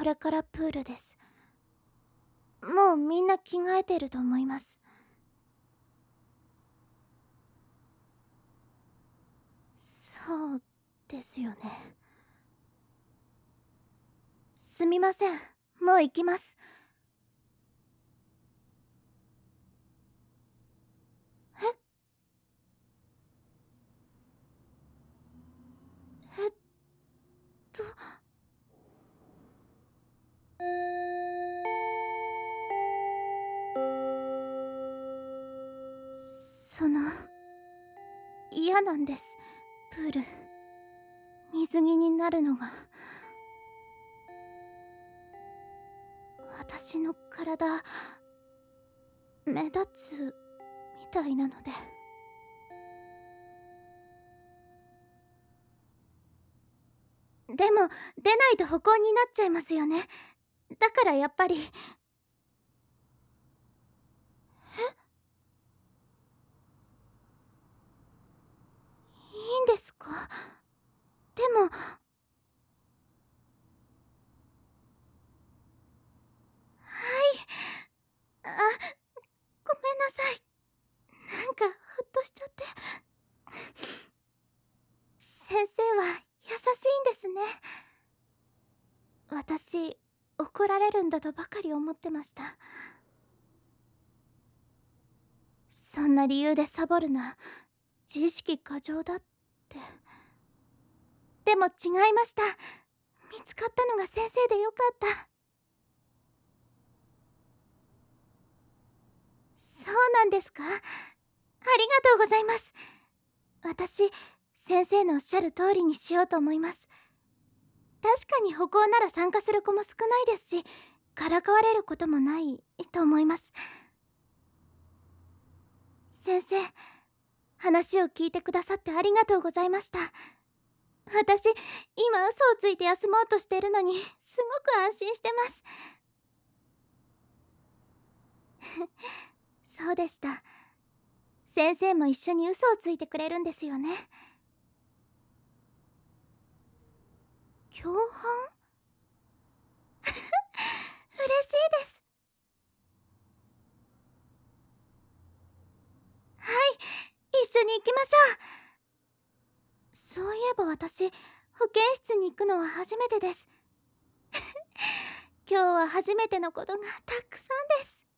これからプールです。もうみんな着替えてると思います。そうですよね。すみません、もう行きます。ええっとその嫌なんです。プール水着になるのが。私の体目立つみたいなので。でも出ないと歩行になっちゃいますよね。だからやっぱり。いいんですか？でも。あ、ごめんなさい。なんかほっとしちゃって。先生は優しいんですね。私怒られるんだとばかり思ってました。そんな理由でサボるな、自意識過剰だって。でも違いました。見つかったのが先生でよかった。そうなんですか？ありがとうございます。私、先生のおっしゃる通りにしようと思います。確かに歩行なら参加する子も少ないですし、からかわれることもないと思います。先生、話を聞いてくださってありがとうございました。私、今嘘をついて休もうとしているのにすごく安心してます。そうでした。先生も一緒に嘘をついてくれるんですよね。共犯？嬉しいです。はい、一緒に行きましょう。そういえば私、保健室に行くのは初めてです。今日は初めてのことがたくさんです。